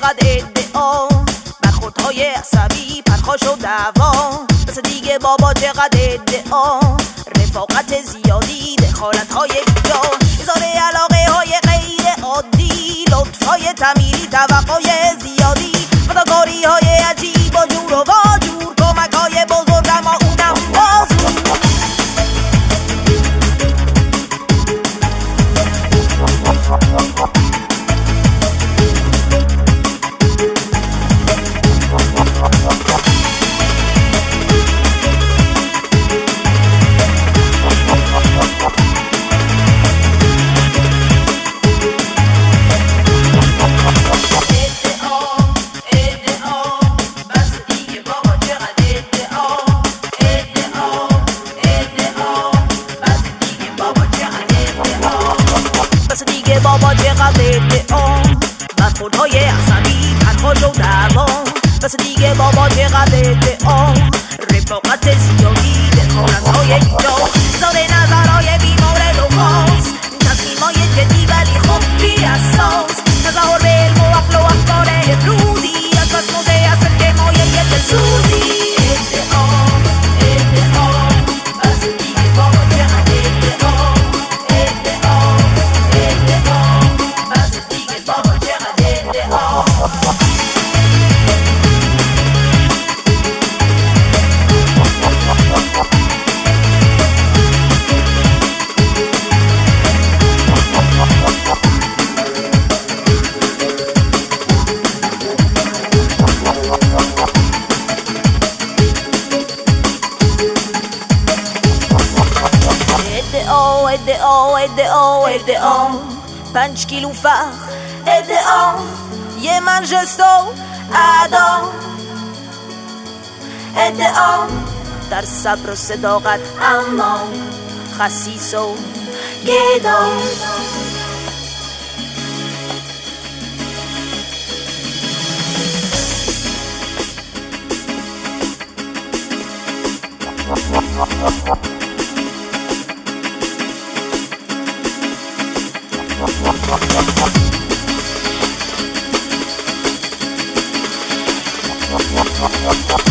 چقدر ادعا برخوردهای عصبی پرخاش و دعوا بس دیگه بابا چقدر ادعا رفاقت زیادی دخالتهای بیجا اظهار علاقه های غیر عادی لطفهای تمیری توقعای زیادی فداکاری های عجیب و جور و واجور کمک های بزرگ اما اونم بازور بابا چقدر ادعا برخوردهای عصبی پرخاش و دعوا بس دیگه بابا چقدر ادعا رفاقت زیادی دخالتهای بیجا اظهار نظرهای بیمورد و خاص تصمیمای جدی ولی خب بی اساس تظاهر به علم و عقل و افکار امروزی از بس موضع هست که مایه دلسوزی ادعا 5 کیلو فخر ادعا یه منجستو ادا ادعا در صبر و صداقت اما خسیس و گدا What?